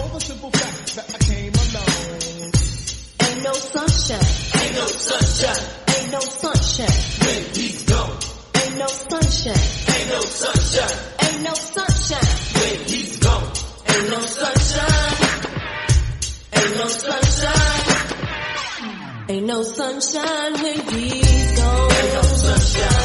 for the simple fact that I came alone. Ain't no sunshine. Ain't no sunshine. Ain't no sunshine. When he's gone. Ain't no sunshine. Ain't no sunshine. Ain't no sunshine. When he's gone. Ain't no sunshine. Ain't no sunshine. Ain't no sunshine when he's gone. Ain't no sunshine.